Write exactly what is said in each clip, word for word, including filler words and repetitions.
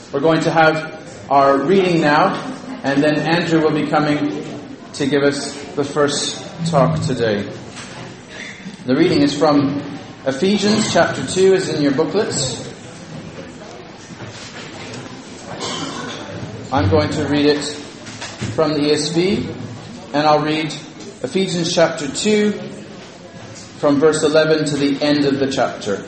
We're going to have our reading now, and then Andrew will be coming to give us the first talk today. The reading is from Ephesians chapter two, is in your booklets. I'm going to read it from the E S V, and I'll read Ephesians chapter two from verse eleven to the end of the chapter.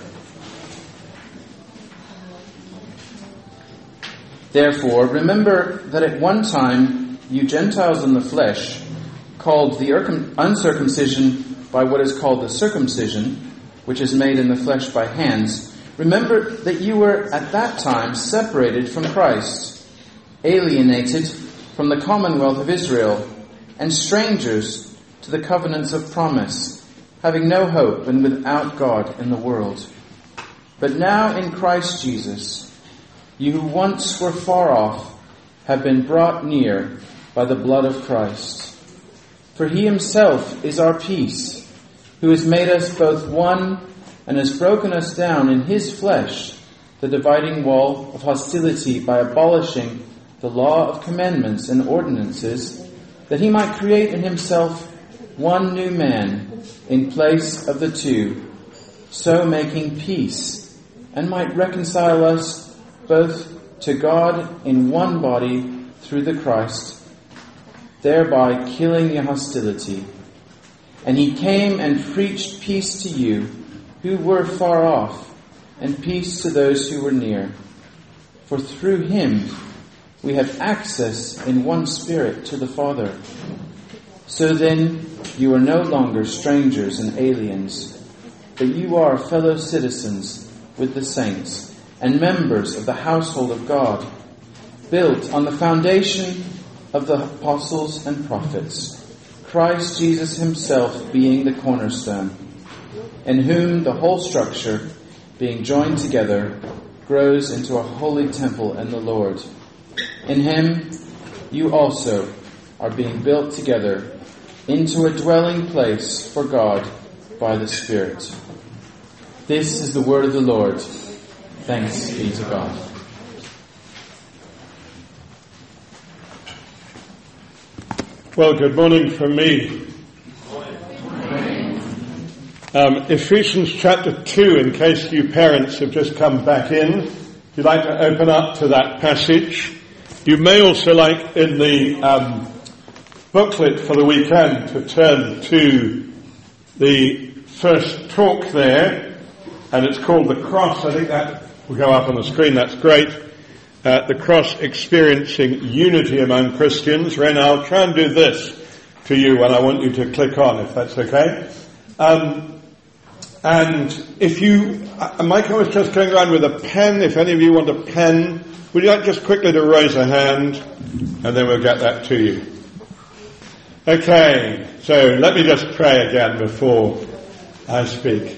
Therefore, remember that at one time you Gentiles in the flesh, called the uncircumcision by what is called the circumcision, which is made in the flesh by hands, remember that you were at that time separated from Christ, alienated from the commonwealth of Israel, and strangers to the covenants of promise, having no hope and without God in the world. But now in Christ Jesus, you who once were far off have been brought near by the blood of Christ. For he himself is our peace, who has made us both one and has broken us down in his flesh, the dividing wall of hostility, by abolishing the law of commandments and ordinances, that he might create in himself one new man in place of the two, so making peace, and might reconcile us both to God in one body through the Christ, thereby killing the hostility. And he came and preached peace to you who were far off, and peace to those who were near. For through him we have access in one Spirit to the Father. So then you are no longer strangers and aliens, but you are fellow citizens with the saints, and members of the household of God, built on the foundation of the apostles and prophets, Christ Jesus himself being the cornerstone, in whom the whole structure, being joined together, grows into a holy temple in the Lord. In him you also are being built together into a dwelling place for God by the Spirit. This is the word of the Lord. Thanks be to God. Well, good morning from me. Um, Ephesians chapter two, in case you parents have just come back in, if you'd like to open up to that passage. You may also like in the um, booklet for the weekend to turn to the first talk there, and it's called The Cross. I think that will go up on the screen. That's great. Uh, the Cross, Experiencing Unity Among Christians. Ren, I'll try and do this to you when I want you to click on, if that's okay. Um, and if you, uh, Michael was just going around with a pen. If any of you want a pen, would you like just quickly to raise a hand, and then we'll get that to you. Okay, so let me just pray again before I speak.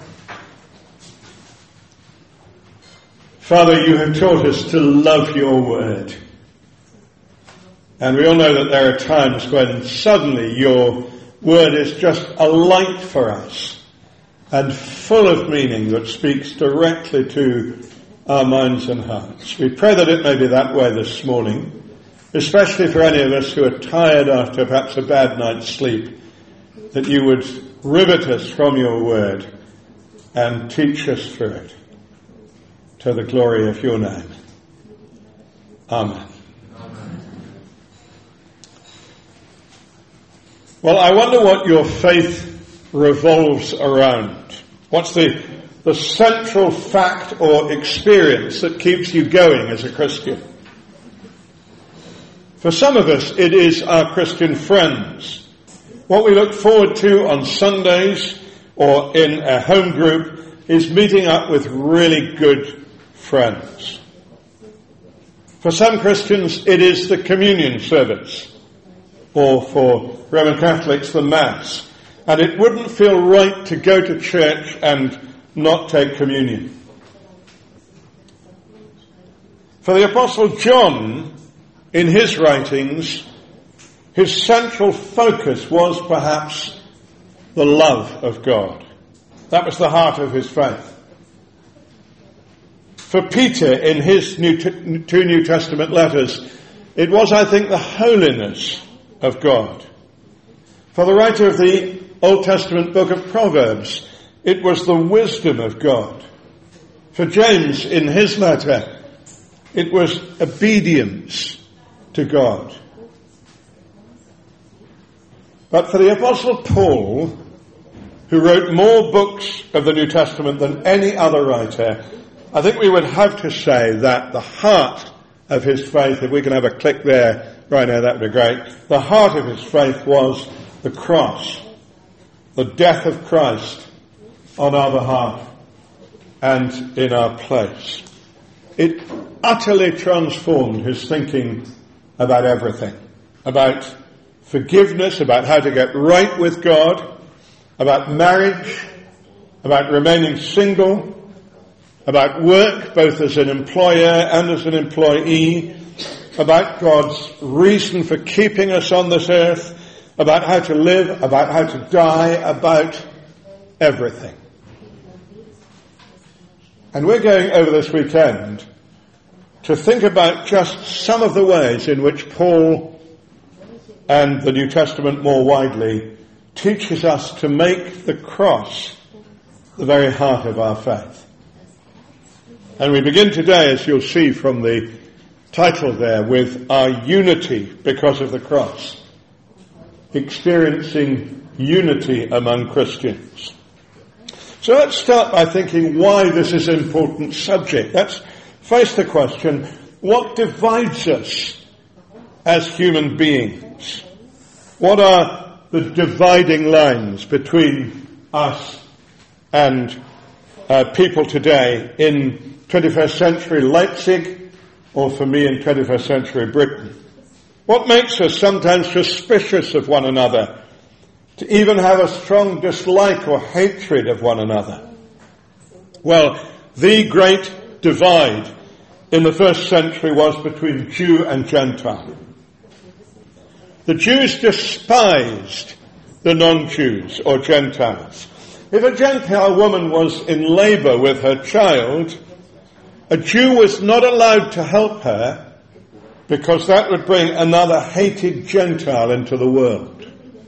Father, you have taught us to love your word. And we all know that there are times when suddenly your word is just a light for us and full of meaning that speaks directly to our minds and hearts. We pray that it may be that way this morning, especially for any of us who are tired after perhaps a bad night's sleep, that you would rivet us from your word and teach us through it, to the glory of your name. Amen. Amen. Well, I wonder what your faith revolves around. What's the, the central fact or experience that keeps you going as a Christian? For some of us, it is our Christian friends. What we look forward to on Sundays or in a home group is meeting up with really good friends. For some Christians, it is the communion service, or for Roman Catholics, the Mass. And it wouldn't feel right to go to church and not take communion. For the Apostle John, in his writings, his central focus was perhaps the love of God. That was the heart of his faith. For Peter, in his new t- two New Testament letters, it was, I think, the holiness of God. For the writer of the Old Testament book of Proverbs, it was the wisdom of God. For James, in his letter, it was obedience to God. But for the Apostle Paul, who wrote more books of the New Testament than any other writer, I think we would have to say that the heart of his faith, if we can have a click there right now, that would be great. The heart of his faith was the cross, the death of Christ on our behalf and in our place. It utterly transformed his thinking about everything, about forgiveness, about how to get right with God, about marriage, about remaining single, about work, both as an employer and as an employee, about God's reason for keeping us on this earth, about how to live, about how to die, about everything. And we're going over this weekend to think about just some of the ways in which Paul and the New Testament more widely teaches us to make the cross the very heart of our faith. And we begin today, as you'll see from the title there, with our unity because of the cross. Experiencing unity among Christians. So let's start by thinking why this is an important subject. Let's face the question, what divides us as human beings? What are the dividing lines between us and uh, people today in twenty-first century Leipzig, or for me in twenty-first century Britain? What makes us sometimes suspicious of one another, to even have a strong dislike or hatred of one another? Well, the great divide in the first century was between Jew and Gentile. The Jews despised the non-Jews or Gentiles. If a Gentile woman was in labor with her child, a Jew was not allowed to help her because that would bring another hated Gentile into the world.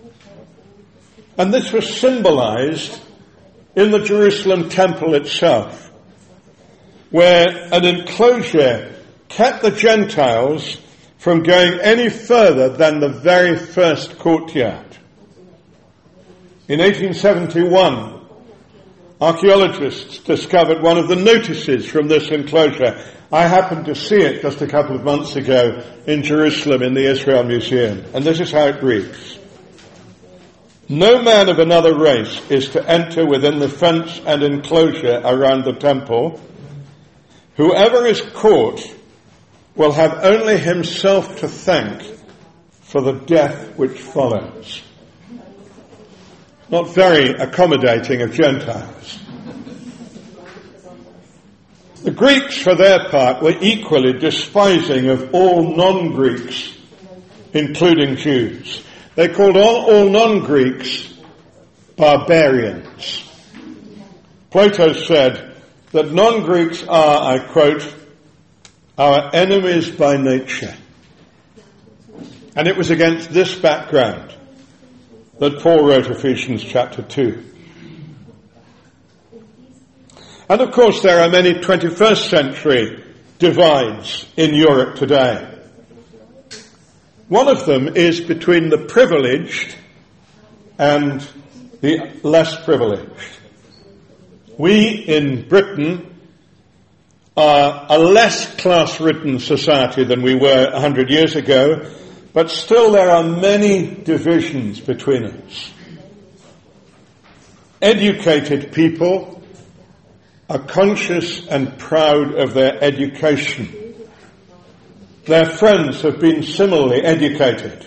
And this was symbolized in the Jerusalem temple itself, where an enclosure kept the Gentiles from going any further than the very first courtyard. In eighteen seventy-one, archaeologists discovered one of the notices from this enclosure. I happened to see it just a couple of months ago in Jerusalem in the Israel Museum. And this is how it reads. No man of another race is to enter within the fence and enclosure around the temple. Whoever is caught will have only himself to thank for the death which follows. Not very accommodating of Gentiles. The Greeks, for their part, were equally despising of all non-Greeks, including Jews. They called all, all non-Greeks barbarians. Plato said that non-Greeks are, I quote, our enemies by nature. And it was against this background that Paul wrote Ephesians chapter two. And of course there are many twenty-first century divides in Europe today. One of them is between the privileged and the less privileged. We in Britain are a less class-ridden society than we were a hundred years ago, but still there are many divisions between us. Educated people are conscious and proud of their education. Their friends have been similarly educated.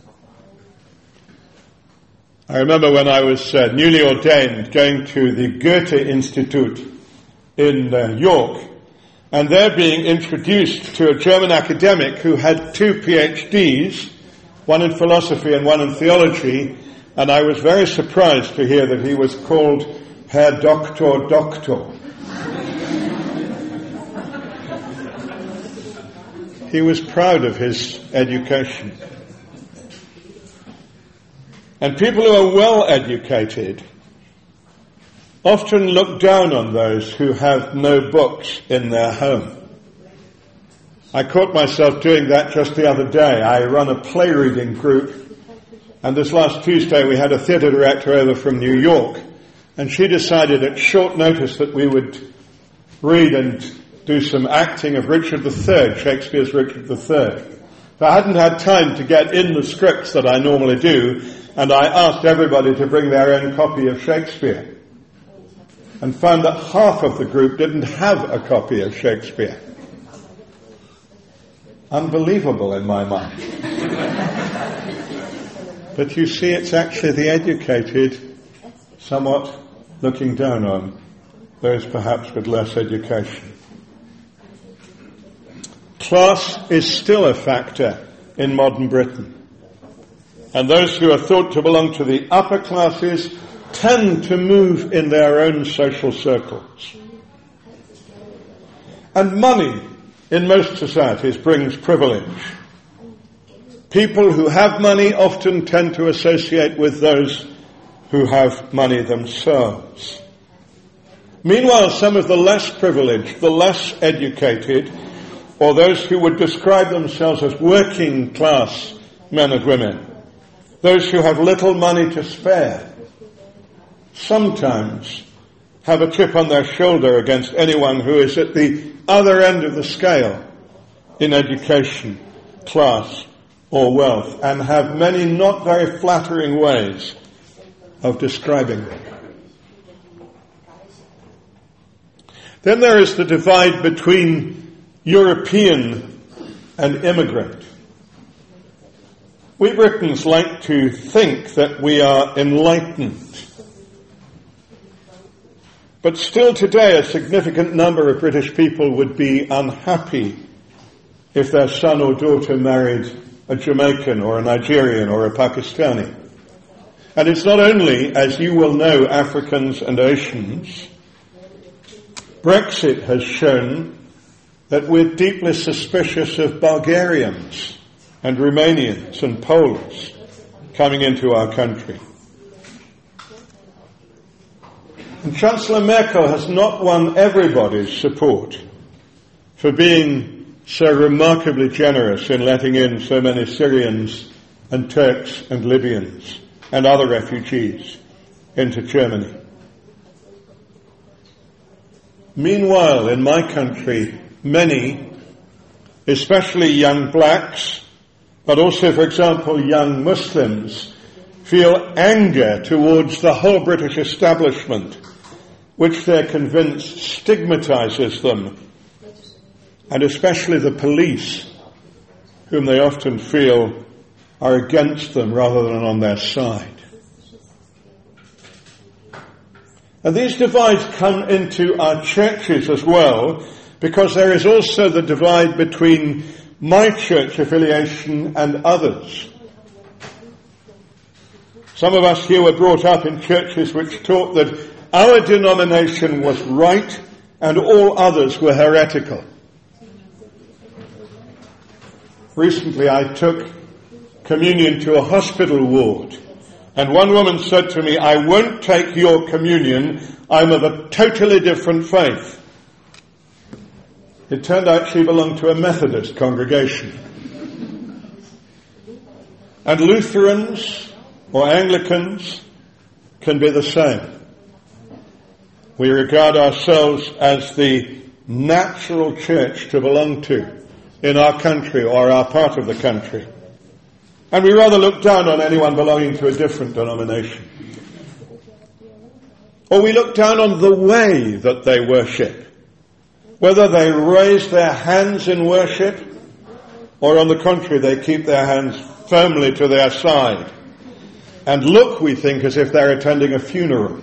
I remember when I was uh, newly ordained going to the Goethe Institute in uh, York, and there being introduced to a German academic who had two PhDs, one in philosophy and one in theology, and I was very surprised to hear that he was called Herr Doktor Doktor. he was proud of his education. And people who are well educated often look down on those who have no books in their home. I caught myself doing that just the other day. I run a play reading group, and this last Tuesday we had a theatre director over from New York, and she decided at short notice that we would read and do some acting of Richard the Third, Shakespeare's Richard the Third. So I hadn't had time to get in the scripts that I normally do, and I asked everybody to bring their own copy of Shakespeare, and found that half of the group didn't have a copy of Shakespeare. Unbelievable in my mind. But you see, it's actually the educated somewhat looking down on those perhaps with less education. Class is still a factor in modern Britain. And those who are thought to belong to the upper classes tend to move in their own social circles. And money in most societies brings privilege. People who have money often tend to associate with those who have money themselves. Meanwhile, some of the less privileged, the less educated, or those who would describe themselves as working class men and women, those who have little money to spare, sometimes have a chip on their shoulder against anyone who is at the other end of the scale in education, class, or wealth, and have many not very flattering ways of describing them. Then there is the divide between European and immigrant. We Britons like to think that we are enlightened. But still today, a significant number of British people would be unhappy if their son or daughter married a Jamaican or a Nigerian or a Pakistani. And it's not only, as you will know, Africans and Asians. Brexit has shown that we're deeply suspicious of Bulgarians and Romanians and Poles coming into our country. And Chancellor Merkel has not won everybody's support for being so remarkably generous in letting in so many Syrians and Turks and Libyans and other refugees into Germany. Meanwhile, in my country, many, especially young blacks, but also, for example, young Muslims, feel anger towards the whole British establishment, which they're convinced stigmatizes them, and especially the police, whom they often feel are against them rather than on their side. And these divides come into our churches as well, because there is also the divide between my church affiliation and others. Some of us here were brought up in churches which taught that our denomination was right and all others were heretical. Recently I took communion to a hospital ward, and one woman said to me, "I won't take your communion, I'm of a totally different faith." It turned out she belonged to a Methodist congregation. And Lutherans or Anglicans can be the same. We regard ourselves as the natural church to belong to in our country or our part of the country. And we rather look down on anyone belonging to a different denomination. Or we look down on the way that they worship. Whether they raise their hands in worship, or on the contrary, they keep their hands firmly to their side and look, we think, as if they're attending a funeral.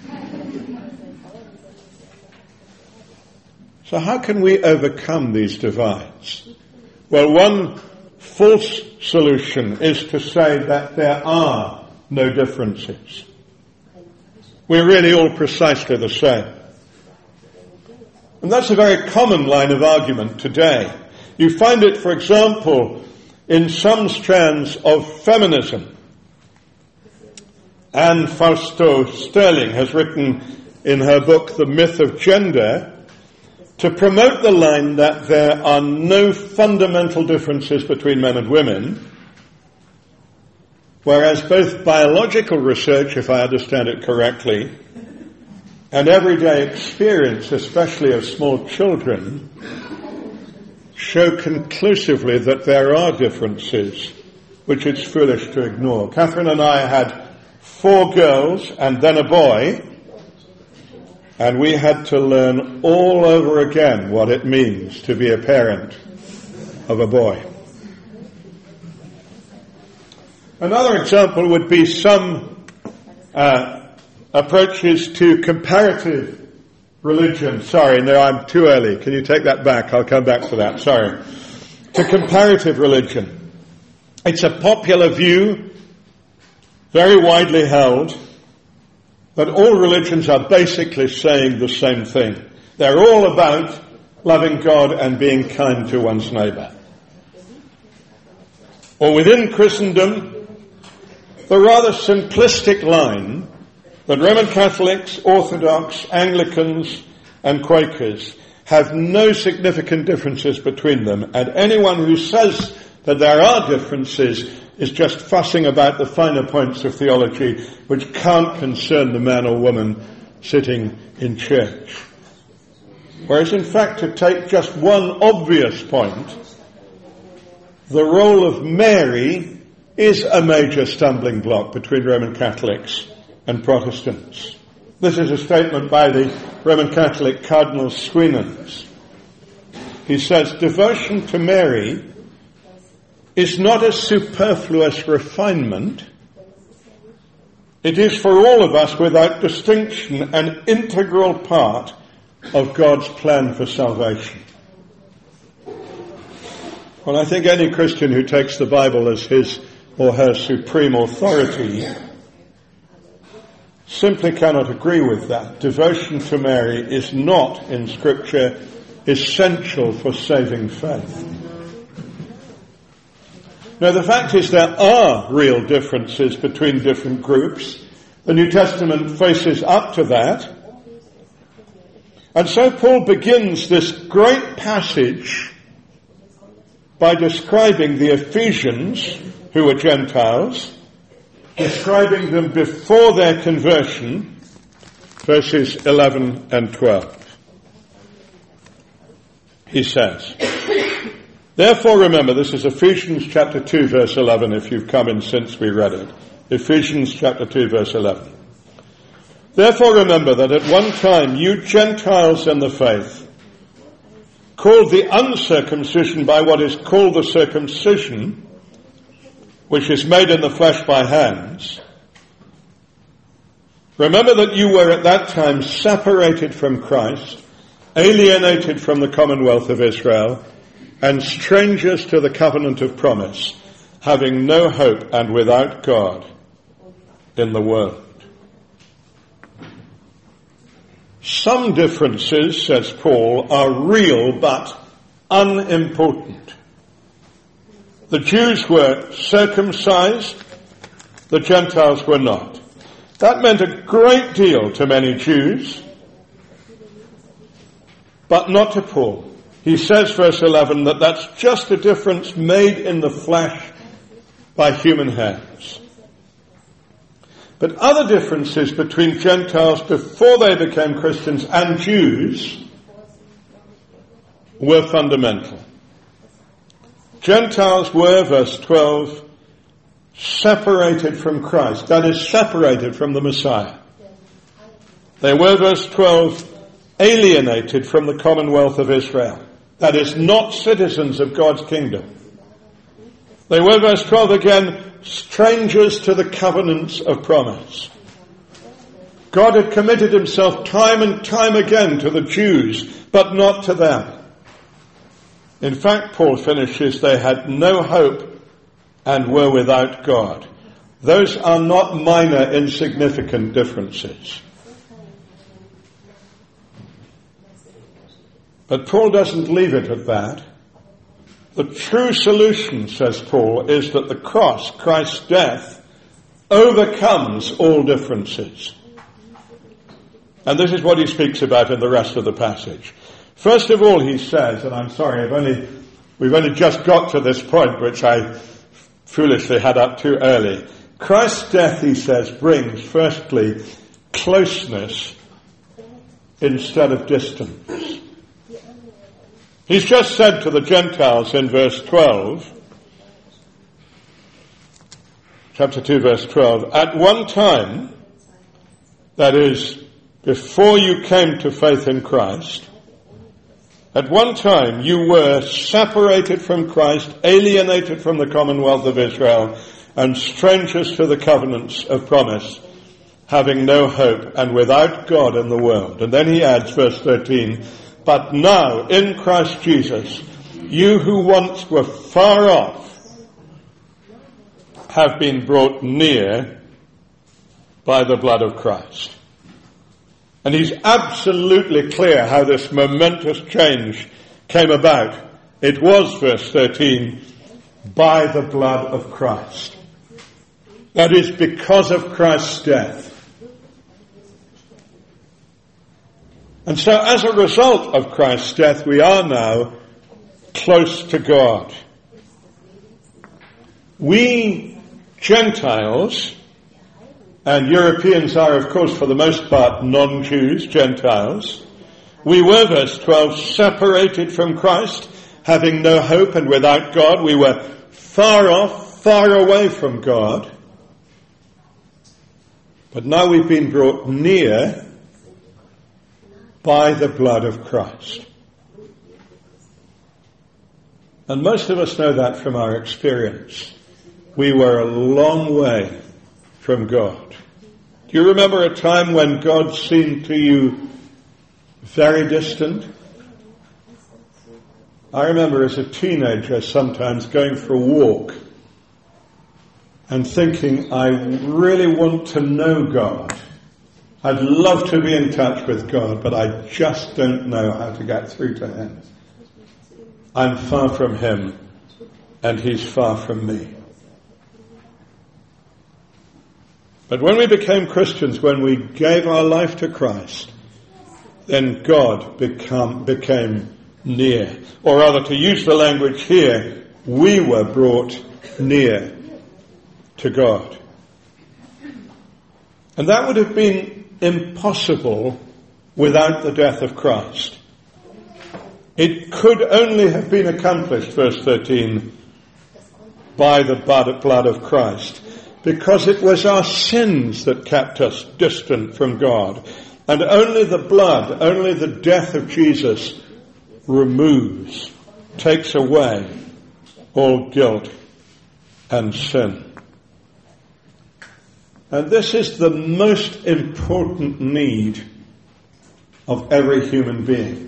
So how can we overcome these divides? Well, one false solution is to say that there are no differences. We're really all precisely the same. And that's a very common line of argument today. You find it, for example, in some strands of feminism. Anne Fausto Sterling has written in her book, The Myth of Gender, to promote the line that there are no fundamental differences between men and women, whereas both biological research, if I understand it correctly, and everyday experience, especially of small children, show conclusively that there are differences which it's foolish to ignore. Catherine and I had four girls and then a boy, and we had to learn all over again what it means to be a parent of a boy. Another example would be some uh, approaches to comparative religion. Sorry, no, I'm too early. Can you take that back? I'll come back to that. Sorry. To comparative religion. It's a popular view, very widely held, that all religions are basically saying the same thing. They're all about loving God and being kind to one's neighbour. Or within Christendom, the rather simplistic line that Roman Catholics, Orthodox, Anglicans and Quakers have no significant differences between them, and anyone who says that there are differences is just fussing about the finer points of theology which can't concern the man or woman sitting in church. Whereas in fact, to take just one obvious point, the role of Mary is a major stumbling block between Roman Catholics and Protestants. This is a statement by the Roman Catholic Cardinal Sweynens. He says, devotion to Mary is not a superfluous refinement. It is for all of us, without distinction, an integral part of God's plan for salvation. Well, I think any Christian who takes the Bible as his or her supreme authority simply cannot agree with that. Devotion to Mary is not, in Scripture, essential for saving faith. Now, the fact is there are real differences between different groups. The New Testament faces up to that. And so Paul begins this great passage by describing the Ephesians, who were Gentiles, describing them before their conversion, verses eleven and twelve. He says, therefore remember, this is Ephesians chapter two, verse eleven, if you've come in since we read it. Ephesians chapter two, verse eleven. Therefore remember that at one time you Gentiles in the faith, called the uncircumcision by what is called the circumcision, which is made in the flesh by hands, remember that you were at that time separated from Christ, alienated from the commonwealth of Israel, and strangers to the covenant of promise, having no hope and without God in the world. Some differences, says Paul, are real but unimportant. The Jews were circumcised, the Gentiles were not. That meant a great deal to many Jews, but not to Paul. He says, verse eleven, that that's just a difference made in the flesh by human hands. But other differences between Gentiles before they became Christians and Jews were fundamental. Gentiles were, verse twelve, separated from Christ. That is, separated from the Messiah. They were, verse twelve, alienated from the commonwealth of Israel. That is, not citizens of God's kingdom. They were, verse twelve again, strangers to the covenants of promise. God had committed himself time and time again to the Jews, but not to them. In fact, Paul finishes, they had no hope and were without God. Those are not minor, insignificant differences. But Paul doesn't leave it at that. The true solution, says Paul, is that the cross, Christ's death, overcomes all differences. And this is what he speaks about in the rest of the passage. First of all, he says, and I'm sorry, I've only, we've only just got to this point, which I foolishly had up too early. Christ's death, he says, brings, firstly, closeness instead of distance. He's just said to the Gentiles in verse twelve, chapter two, verse twelve, at one time, that is, before you came to faith in Christ, at one time you were separated from Christ, alienated from the commonwealth of Israel, and strangers to the covenants of promise, having no hope and without God in the world. And then he adds, verse thirteen, but now in Christ Jesus, you who once were far off have been brought near by the blood of Christ. And he's absolutely clear how this momentous change came about. It was, verse thirteen, by the blood of Christ. That is because of Christ's death. And so as a result of Christ's death, we are now close to God. We Gentiles, and Europeans are, of course, for the most part, non-Jews, Gentiles. We were, verse twelve, separated from Christ, having no hope and without God. We were far off, far away from God. But now we've been brought near by the blood of Christ. And most of us know that from our experience. We were a long way from God. Do you remember a time when God seemed to you very distant? I remember as a teenager sometimes going for a walk and thinking, I really want to know God. I'd love to be in touch with God, but I just don't know how to get through to Him. I'm far from Him, and He's far from me. But when we became Christians, when we gave our life to Christ, then God become, became near. Or rather, to use the language here, we were brought near to God. And that would have been impossible without the death of Christ. It could only have been accomplished, verse thirteen, by the blood of Christ, because it was our sins that kept us distant from God. And only the blood, only the death of Jesus removes, takes away all guilt and sin. And this is the most important need of every human being.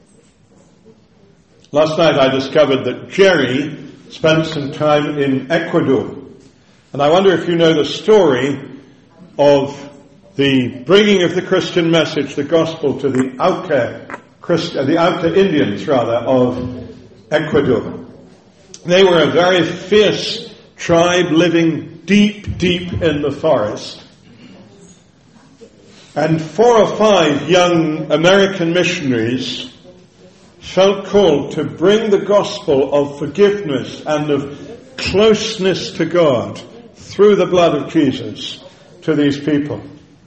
Last night I discovered that Jerry spent some time in Ecuador. And I wonder if you know the story of the bringing of the Christian message, the gospel, to the Auca, Christ, the Auca Indians, rather, of Ecuador. They were a very fierce tribe living deep, deep in the forest. And four or five young American missionaries felt called to bring the gospel of forgiveness and of closeness to God through the blood of Jesus to these people.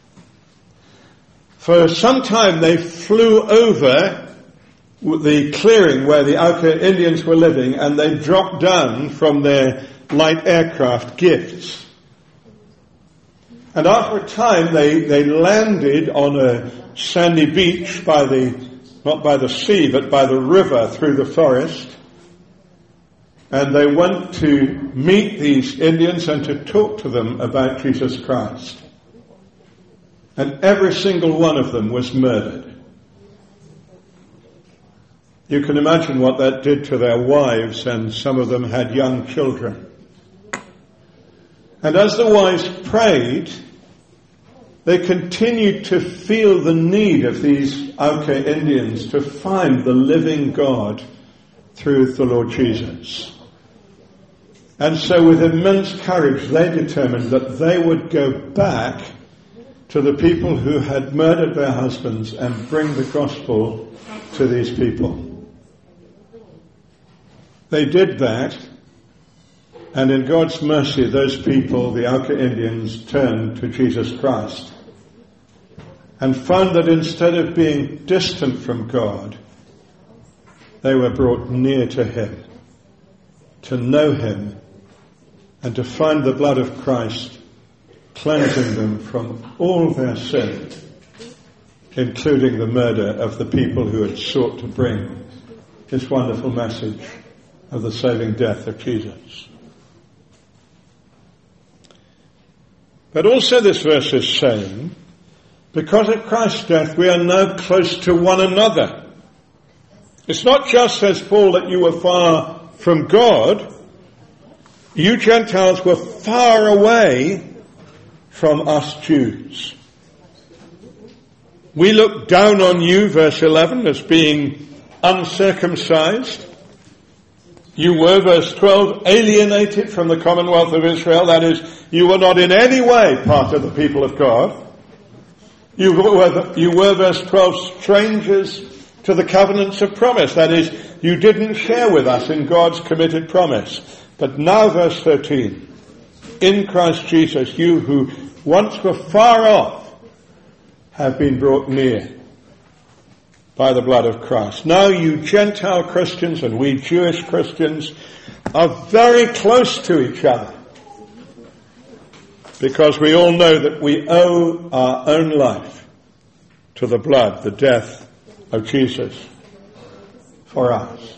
For some time they flew over the clearing where the Auca Indians were living, and they dropped down from their light aircraft gifts. And after a time they, they landed on a sandy beach by the, not by the sea, but by the river through the forest. And they went to meet these Indians and to talk to them about Jesus Christ. And every single one of them was murdered. You can imagine what that did to their wives, and some of them had young children. And as the wives prayed, they continued to feel the need of these Auca Indians to find the living God through the Lord Jesus. And so with immense courage they determined that they would go back to the people who had murdered their husbands and bring the gospel to these people. They did that, and in God's mercy those people, the Auca Indians, turned to Jesus Christ and found that instead of being distant from God, they were brought near to Him, to know Him, and to find the blood of Christ cleansing them from all their sin, including the murder of the people who had sought to bring this wonderful message of the saving death of Jesus. But also this verse is saying, because of Christ's death we are now close to one another. It's not just, says Paul, that you were far from God. You Gentiles were far away from us Jews. We look down on you, verse eleven, as being uncircumcised. You were, verse twelve, alienated from the commonwealth of Israel. That is, you were not in any way part of the people of God. You were, you were, verse twelve, strangers to the covenants of promise. That is, you didn't share with us in God's committed promise. But now, verse thirteen, in Christ Jesus, you who once were far off have been brought near by the blood of Christ. Now you Gentile Christians and we Jewish Christians are very close to each other, because we all know that we owe our own life to the blood, the death of Jesus for us.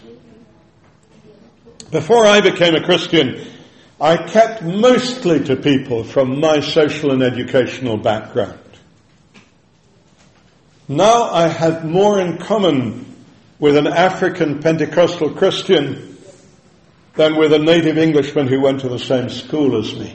Before I became a Christian, I kept mostly to people from my social and educational background. Now I have more in common with an African Pentecostal Christian than with a native Englishman who went to the same school as me.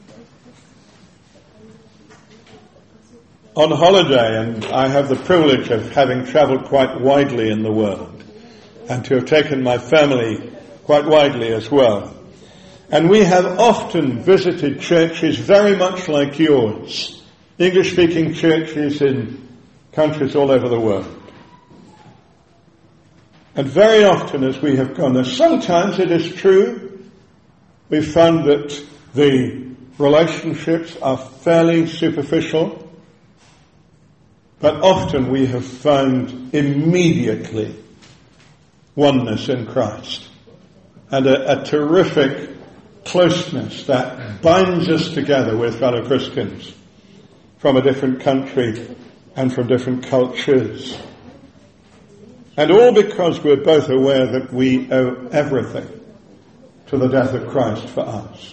On holiday, and I have the privilege of having travelled quite widely in the world, and to have taken my family quite widely as well. And we have often visited churches very much like yours, English-speaking churches in countries all over the world. And very often as we have gone there, sometimes it is true, we've found that the relationships are fairly superficial, but often we have found immediately oneness in Christ. And a, a terrific closeness that binds us together with fellow Christians from a different country and from different cultures. And all because we're both aware that we owe everything to the death of Christ for us.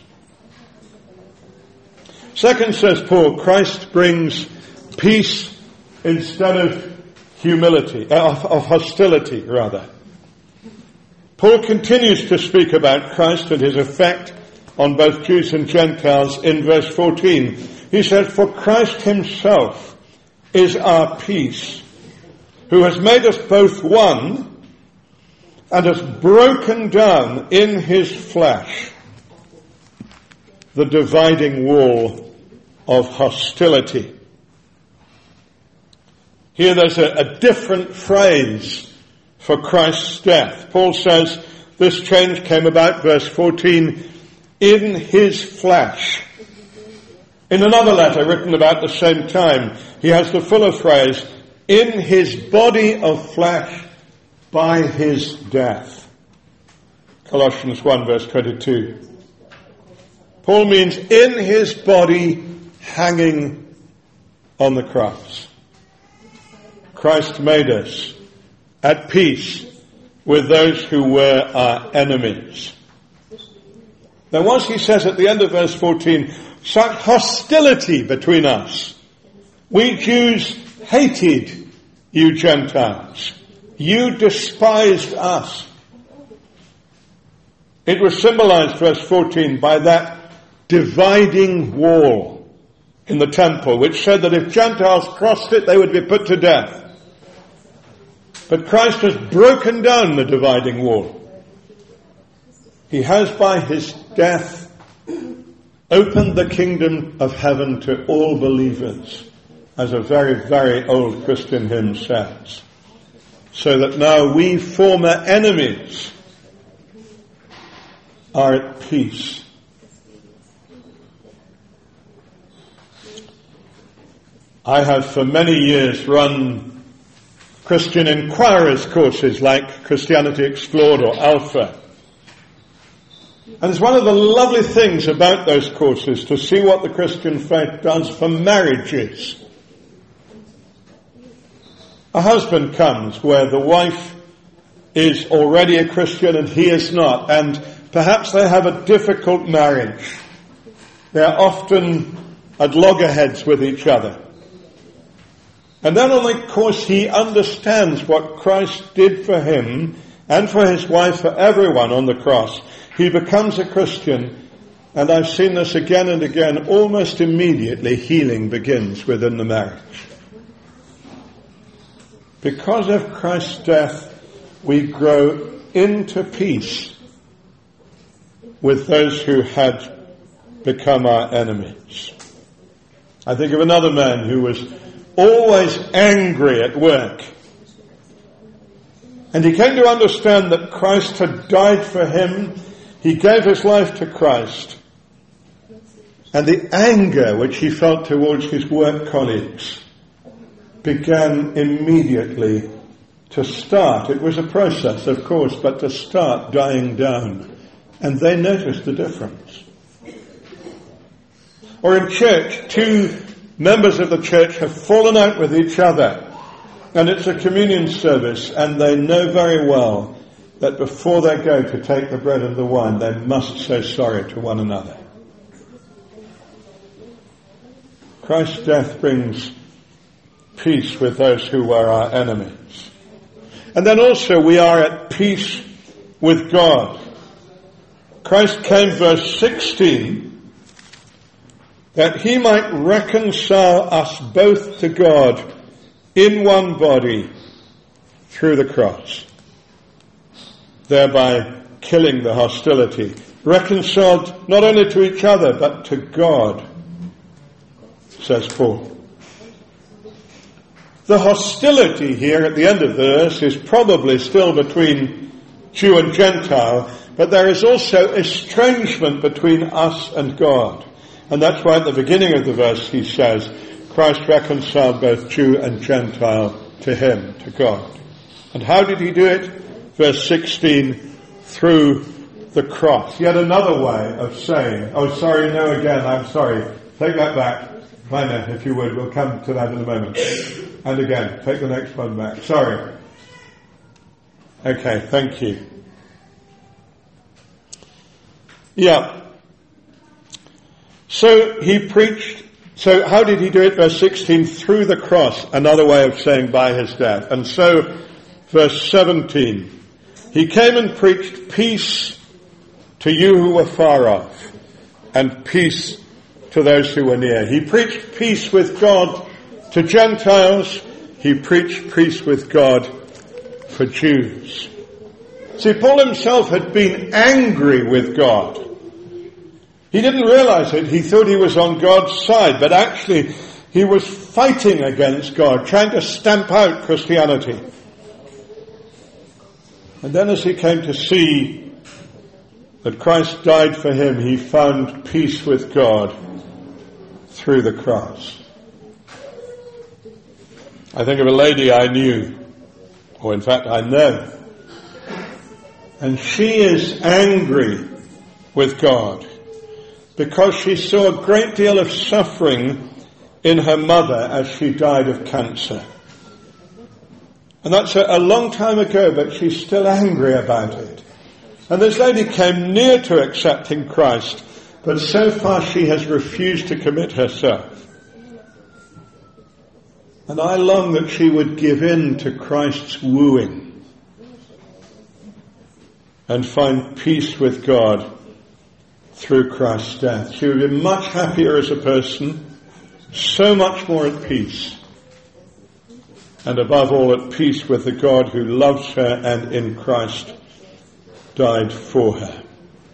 Second, says Paul, Christ brings peace instead of humility, of, of hostility rather. Paul continues to speak about Christ and his effect on both Jews and Gentiles in verse fourteen. He said, for Christ himself is our peace, who has made us both one and has broken down in his flesh the dividing wall of hostility. Here there's a, a different phrase for Christ's death. Paul says this change came about, verse fourteen, in his flesh. In another letter written about the same time, he has the fuller phrase, in his body of flesh by his death. Colossians one verse twenty-two. Paul means in his body hanging on the cross. Christ made us at peace with those who were our enemies. There was, he says at the end of verse fourteen, such hostility between us. We Jews hated you Gentiles. You despised us. It was symbolized, verse fourteen, by that dividing wall in the temple, which said that if Gentiles crossed it, they would be put to death. But Christ has broken down the dividing wall. He has by his death opened the kingdom of heaven to all believers, as a very, very old Christian hymn says, so that now we former enemies are at peace. I have for many years run Christian Inquirers courses like Christianity Explored or Alpha. And it's one of the lovely things about those courses to see what the Christian faith does for marriages. A husband comes where the wife is already a Christian and he is not, and perhaps they have a difficult marriage. They are often at loggerheads with each other. And then on the course he understands what Christ did for him and for his wife, for everyone on the cross. He becomes a Christian, and I've seen this again and again. Almost immediately healing begins within the marriage. Because of Christ's death, we grow into peace with those who had become our enemies. I think of another man who was always angry at work. And he came to understand that Christ had died for him. He gave his life to Christ. And the anger which he felt towards his work colleagues began immediately to start. It was a process, of course, but to start dying down. And they noticed the difference. Or in church, two members of the church have fallen out with each other. And it's a communion service, and they know very well that before they go to take the bread and the wine, they must say sorry to one another. Christ's death brings peace with those who were our enemies. And then also we are at peace with God. Christ came, verse sixteen, that he might reconcile us both to God in one body through the cross, thereby killing the hostility. Reconciled not only to each other, but to God, says Paul. The hostility here at the end of the verse is probably still between Jew and Gentile, but there is also estrangement between us and God. And that's why at the beginning of the verse he says, Christ reconciled both Jew and Gentile to him, to God. And how did he do it? Verse sixteen, through the cross. Yet another way of saying, oh sorry, no again, I'm sorry. Take that back. Minor, if you would, we'll come to that in a moment. And again, take the next one back. Sorry. Okay, thank you. Yeah. So he preached, so how did he do it? Verse sixteen, through the cross, another way of saying by his death. And so, verse seventeen, he came and preached peace to you who were far off, and peace to those who were near. He preached peace with God to Gentiles. He preached peace with God for Jews. See, Paul himself had been angry with God. He didn't realize it. He thought he was on God's side, but actually he was fighting against God, trying to stamp out Christianity. And then as he came to see that Christ died for him, he found peace with God through the cross. I think of a lady I knew, or in fact I know, and she is angry with God because she saw a great deal of suffering in her mother as she died of cancer. And that's a, a long time ago, but she's still angry about it. And this lady came near to accepting Christ, but so far she has refused to commit herself. And I long that she would give in to Christ's wooing and find peace with God through Christ's death. She would be much happier as a person, so much more at peace, and above all at peace with the God who loves her and in Christ died for her.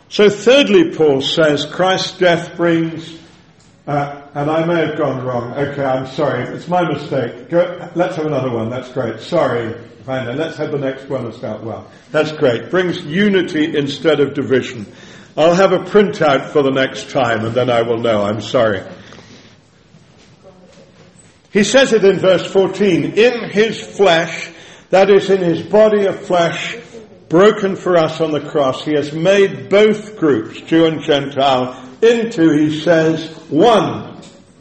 So thirdly, Paul says, Christ's death brings, uh, and I may have gone wrong. Okay, I'm sorry. It's my mistake. Go, let's have another one. That's great. Sorry, Vanda. Let's have the next one and start well. That's great. Brings unity instead of division. I'll have a printout for the next time and then I will know. I'm sorry. He says it in verse fourteen. In his flesh, that is in his body of flesh, broken for us on the cross, he has made both groups, Jew and Gentile, into, he says, one.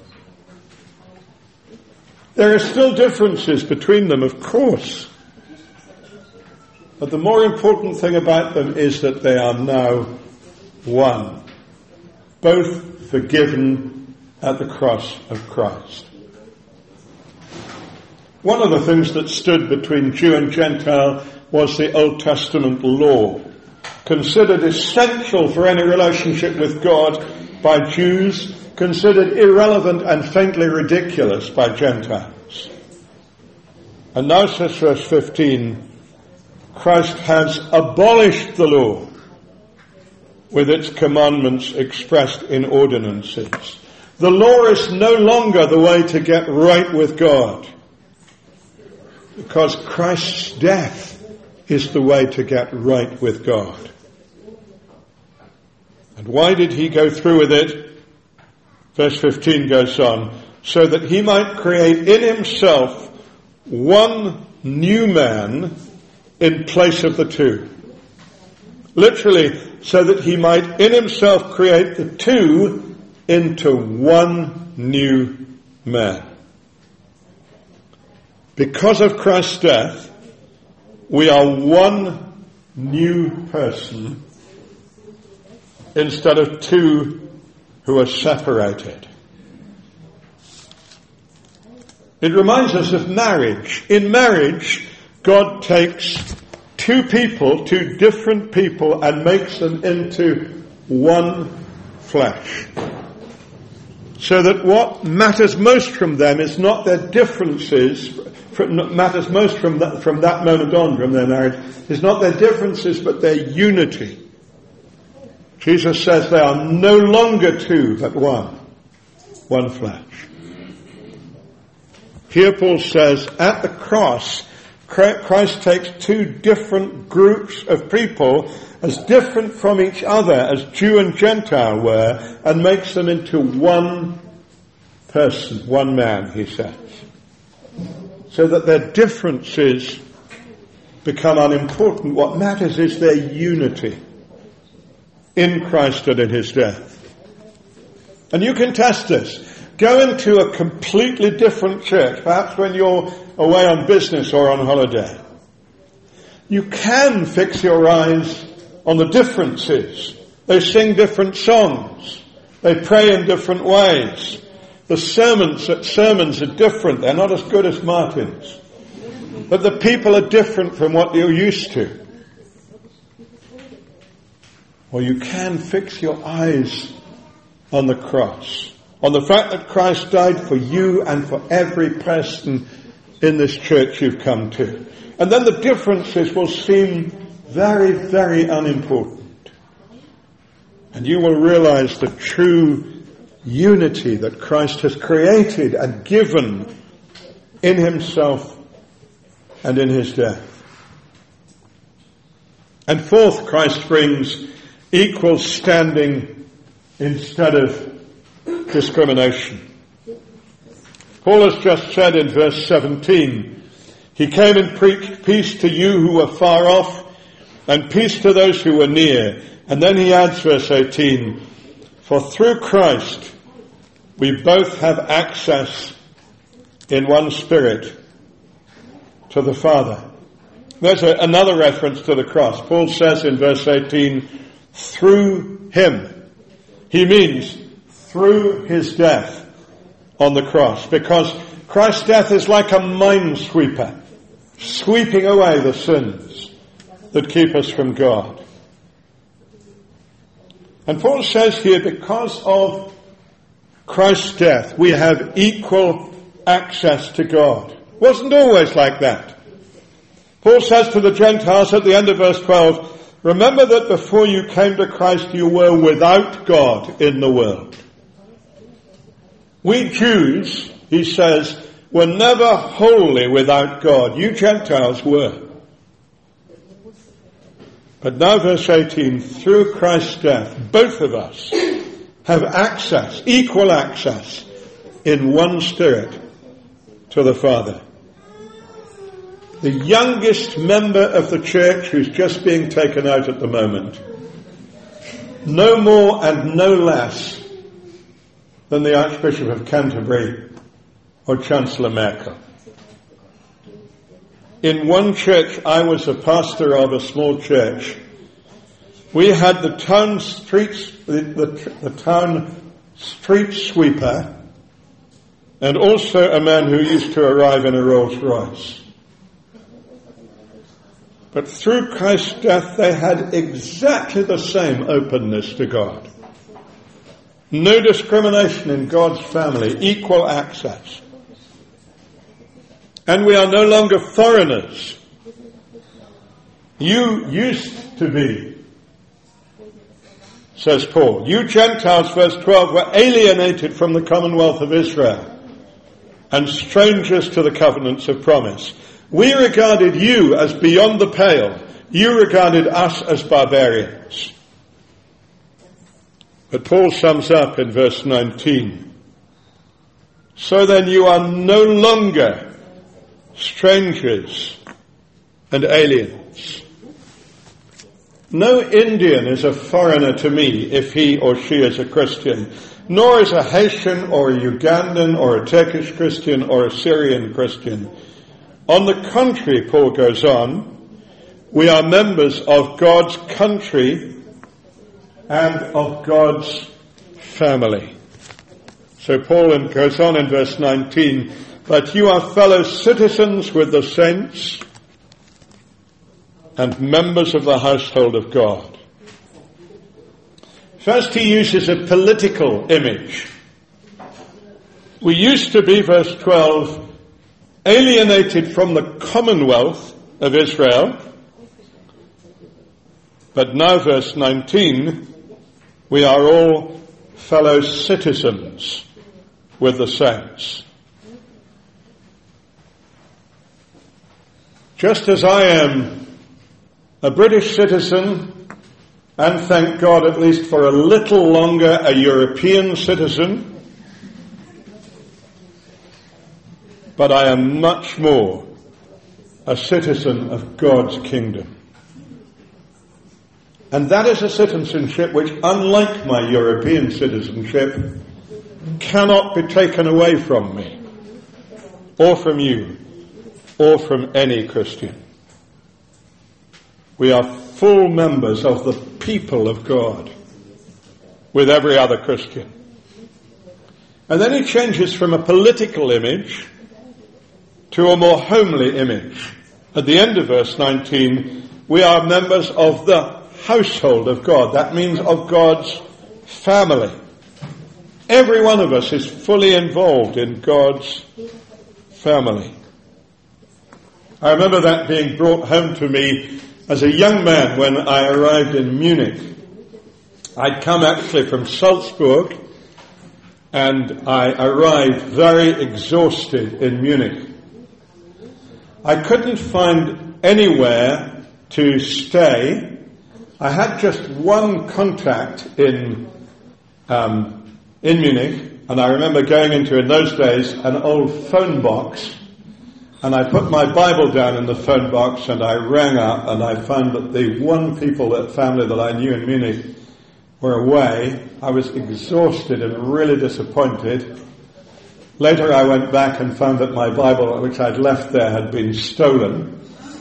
There are still differences between them, of course. But the more important thing about them is that they are now one. Both forgiven at the cross of Christ. One of the things that stood between Jew and Gentile was the Old Testament law, considered essential for any relationship with God by Jews, considered irrelevant and faintly ridiculous by Gentiles. And now, says verse fifteen, Christ has abolished the law with its commandments expressed in ordinances. The law is no longer the way to get right with God, because Christ's death is the way to get right with God. And why did he go through with it? Verse fifteen goes on, so that he might create in himself one new man in place of the two. Literally, so that he might in himself create the two into one new man. Because of Christ's death, we are one new person instead of two who are separated. It reminds us of marriage. In marriage, God takes two people, two different people, and makes them into one flesh. So that what matters most from them is not their differences, matters most from that, from that moment on, from their marriage, is not their differences, but their unity. Jesus says they are no longer two, but one. One flesh. Here Paul says, at the cross, Christ takes two different groups of people, as different from each other as Jew and Gentile were, and makes them into one person, one man, he says. So that their differences become unimportant. What matters is their unity in Christ and in his death. And you can test this. Go into a completely different church, perhaps when you're away on business or on holiday. You can fix your eyes on the differences. They sing different songs. They pray in different ways. The sermons, sermons are different. They're not as good as Martin's. But the people are different from what you're used to. Or you can fix your eyes on the cross, on the fact that Christ died for you and for every person in this church you've come to. And then the differences will seem very, very unimportant. And you will realize the true unity that Christ has created and given in himself and in his death. And fourth, Christ brings equal standing instead of discrimination. Paul has just said in verse seventeen, he came and preached peace to you who were far off and peace to those who were near. And then he adds, verse eighteen, for through Christ we both have access in one Spirit to the Father. There's a, another reference to the cross. Paul says in verse eighteen, through him. He means through his death on the cross. Because Christ's death is like a minesweeper, sweeping away the sins that keep us from God. And Paul says here, because of Christ's death, we have equal access to God. It wasn't always like that. Paul says to the Gentiles at the end of verse twelve, Remember that before you came to Christ, you were without God in the world. We Jews, he says, were never wholly without God. You Gentiles were. But now verse eighteen, through Christ's death, both of us have access, equal access, in one Spirit to the Father. The youngest member of the church who's just being taken out at the moment, no more and no less than the Archbishop of Canterbury or Chancellor Merkel. In one church, I was a pastor of a small church. We had the town streets, the, the, the town street sweeper, and also a man who used to arrive in a Rolls Royce. But through Christ's death, they had exactly the same openness to God. No discrimination in God's family, equal access. And we are no longer foreigners. You used to be, says Paul. You Gentiles, verse twelve, were alienated from the commonwealth of Israel and strangers to the covenants of promise. We regarded you as beyond the pale. You regarded us as barbarians. But Paul sums up in verse nineteen. So then you are no longer strangers and aliens. No Indian is a foreigner to me if he or she is a Christian, nor is a Haitian or a Ugandan or a Turkish Christian or a Syrian Christian. On the contrary, Paul goes on, we are members of God's country and of God's family. So Paul goes on in verse nineteen, but you are fellow citizens with the saints and members of the household of God. First he uses a political image. We used to be, verse twelve, alienated from the commonwealth of Israel. But now, verse nineteen, we are all fellow citizens with the saints. Just as I am a British citizen, and thank God at least for a little longer a European citizen, but I am much more a citizen of God's kingdom. And that is a citizenship which, unlike my European citizenship, cannot be taken away from me, or from you, or from any Christian. We are full members of the people of God with every other Christian. And then he changes from a political image to a more homely image. At the end of verse nineteen, we are members of the household of God. That means of God's family. Every one of us is fully involved in God's family. I remember that being brought home to me as a young man when I arrived in Munich. I'd come actually from Salzburg, and I arrived very exhausted in Munich. I couldn't find anywhere to stay. I had just one contact in um, in Munich, and I remember going into, in those days, an old phone box, and I put my Bible down in the phone box, and I rang up, and I found that the one people, that family that I knew in Munich, were away. I was exhausted and really disappointed. Later I went back and found that my Bible, which I'd left there, had been stolen.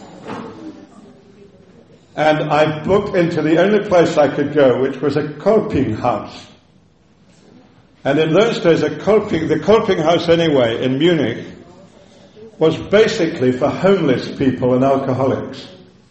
And I booked into the only place I could go, which was a Kolping house. And in those days, a Kolping, the Kolping house anyway, in Munich, was basically for homeless people and alcoholics.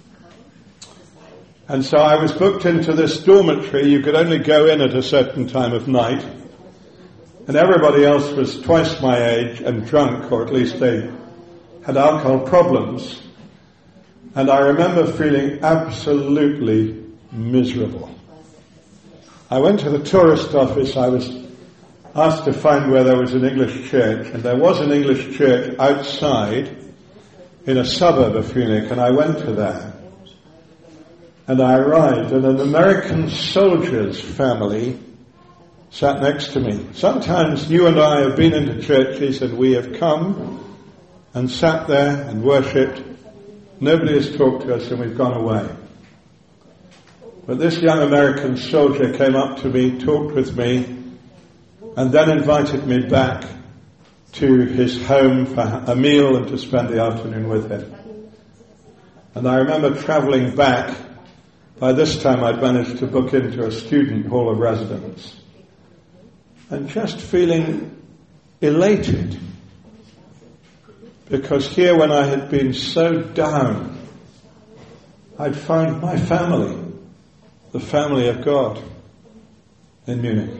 And so I was booked into this dormitory. You could only go in at a certain time of night. And everybody else was twice my age and drunk, or at least they had alcohol problems. And I remember feeling absolutely miserable. I went to the tourist office. I was asked to find where there was an English church, and there was an English church outside in a suburb of Munich, and I went to there. And I arrived, and an American soldier's family sat next to me. Sometimes you and I have been into churches and we have come and sat there and worshipped. Nobody has talked to us and we've gone away. But this young American soldier came up to me, talked with me, and then invited me back to his home for a meal and to spend the afternoon with him. And I remember travelling back. By this time I'd managed to book into a student hall of residence. And just feeling elated. Because here when I had been so down, I'd find my family, the family of God, in Munich.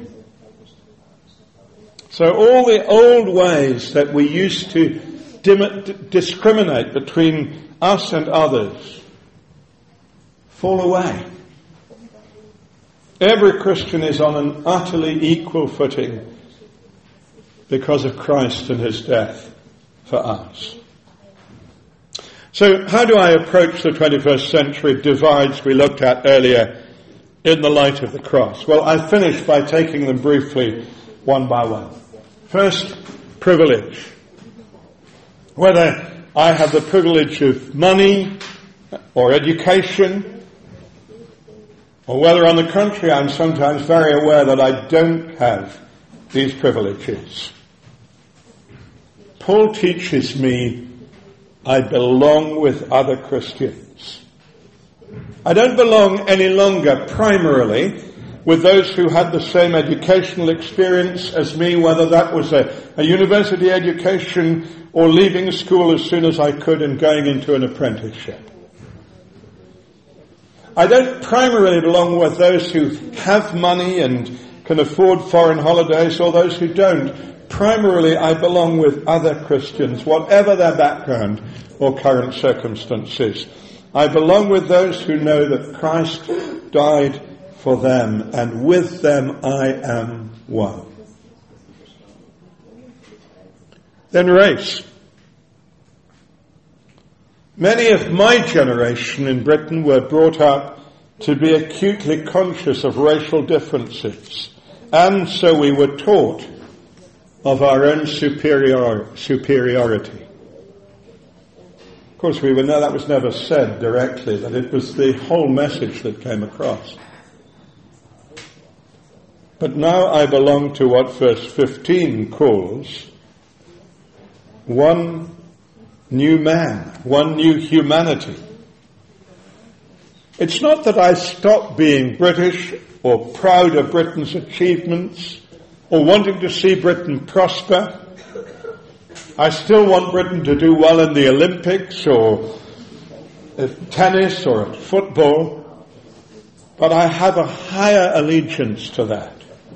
So all the old ways that we used to dim- discriminate between us and others fall away. Every Christian is on an utterly equal footing because of Christ and his death for us. So how do I approach the twenty-first century divides we looked at earlier in the light of the cross? Well, I finish by taking them briefly one by one. First, privilege. Whether I have the privilege of money or education, or whether on the contrary I'm sometimes very aware that I don't have these privileges. Paul teaches me I belong with other Christians. I don't belong any longer primarily with those who had the same educational experience as me, whether that was a, a university education or leaving school as soon as I could and going into an apprenticeship. I don't primarily belong with those who have money and can afford foreign holidays or those who don't. Primarily, I belong with other Christians, whatever their background or current circumstances. I belong with those who know that Christ died for them, and with them I am one. Then race. Many of my generation in Britain were brought up to be acutely conscious of racial differences, and so we were taught of our own superior, superiority. Of course, we would know that was never said directly, that it was the whole message that came across. But now I belong to what verse fifteen calls one new man, one new humanity. It's not that I stop being British or proud of Britain's achievements or wanting to see Britain prosper. I still want Britain to do well in the Olympics or at tennis or at football, but I have a higher allegiance to that.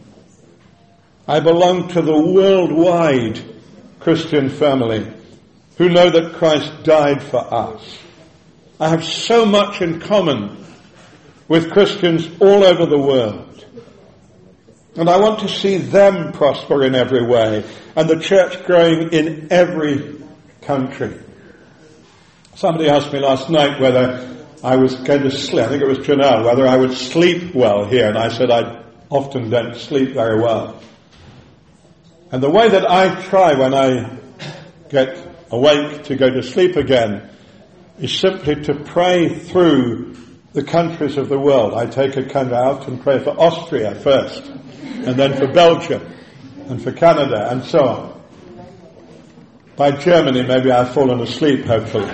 I belong to the worldwide Christian family who know that Christ died for us. I have so much in common with Christians all over the world. And I want to see them prosper in every way, and the church growing in every country. Somebody asked me last night whether I was going to sleep, I think it was Janelle, whether I would sleep well here, and I said I often don't sleep very well. And the way that I try when I get awake to go to sleep again is simply to pray through the countries of the world. I take a count out and pray for Austria first, and then for Belgium, and for Canada, and so on. By Germany, maybe I've fallen asleep, hopefully.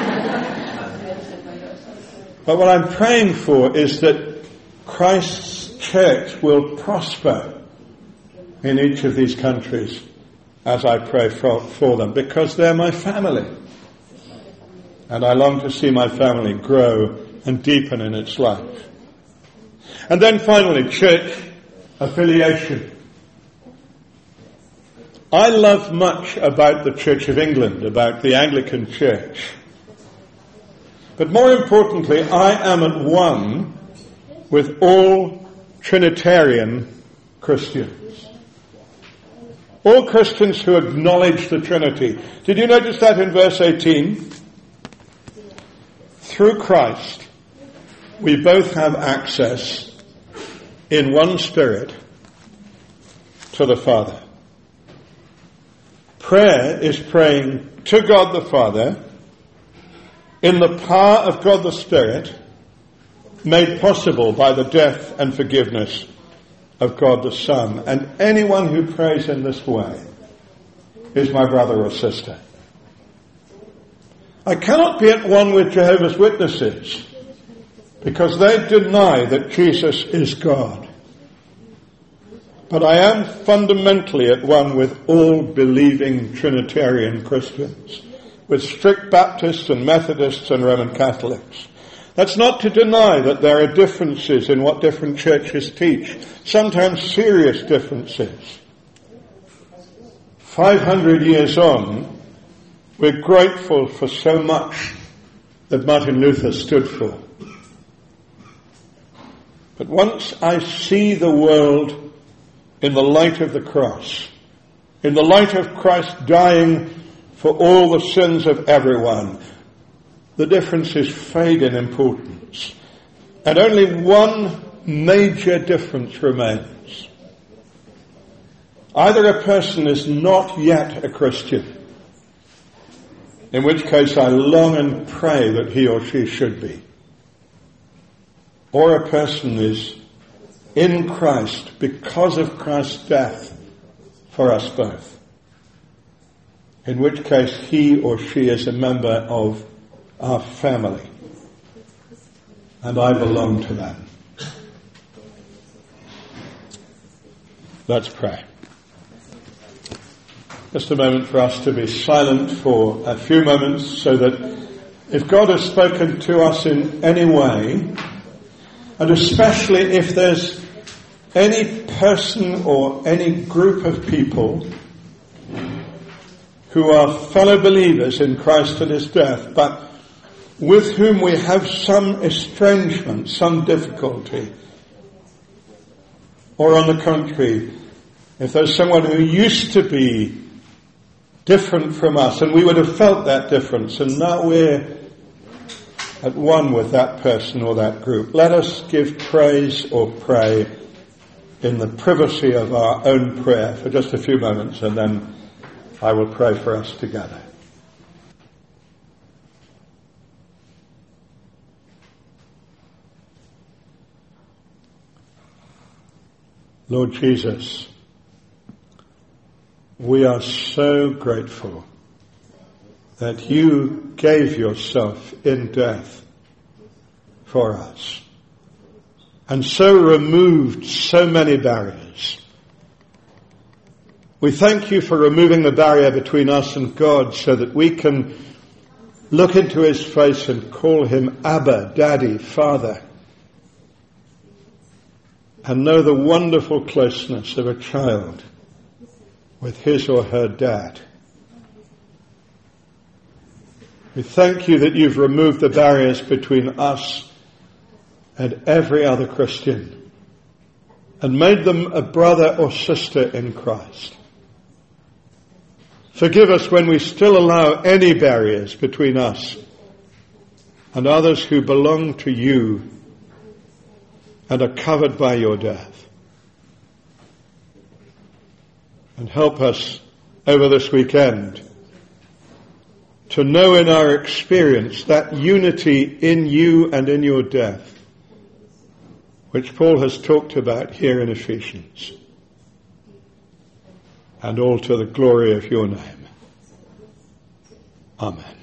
But what I'm praying for is that Christ's church will prosper in each of these countries as I pray for, for them, because they're my family. And I long to see my family grow and deepen in its life. And then finally, church affiliation. I love much about the Church of England, about the Anglican Church. But more importantly, I am at one with all Trinitarian Christians. All Christians who acknowledge the Trinity. Did you notice that in verse eighteen? Through Christ, we both have access in one Spirit to the Father. Prayer is praying to God the Father in the power of God the Spirit, made possible by the death and forgiveness of God the Son. And anyone who prays in this way is my brother or sister. I cannot be at one with Jehovah's Witnesses because they deny that Jesus is God. But I am fundamentally at one with all believing Trinitarian Christians, with strict Baptists and Methodists and Roman Catholics. That's not to deny that there are differences in what different churches teach, sometimes serious differences. Five hundred years on, we're grateful for so much that Martin Luther stood for. But once I see the world in the light of the cross, in the light of Christ dying for all the sins of everyone, the differences fade in importance. And only one major difference remains. Either a person is not yet a Christian, in which case I long and pray that he or she should be, or a person is in Christ because of Christ's death for us both, in which case he or she is a member of our family, and I belong to them. Let's pray. Just a moment for us to be silent for a few moments, so that if God has spoken to us in any way, and especially if there's any person or any group of people who are fellow believers in Christ and his death, but with whom we have some estrangement, some difficulty, or on the contrary, if there's someone who used to be different from us and we would have felt that difference, and now we're at one with that person or that group, let us give praise or pray in the privacy of our own prayer for just a few moments, and then I will pray for us together. Lord Jesus, we are so grateful that you gave yourself in death for us, and so removed so many barriers. We thank you for removing the barrier between us and God, so that we can look into his face and call him Abba, Daddy, Father, and know the wonderful closeness of a child with his or her dad. We thank you that you've removed the barriers between us and every other Christian, and made them a brother or sister in Christ. Forgive us when we still allow any barriers between us and others who belong to you and are covered by your death. And help us over this weekend to know in our experience that unity in you and in your death, which Paul has talked about here in Ephesians. And all to the glory of your name. Amen.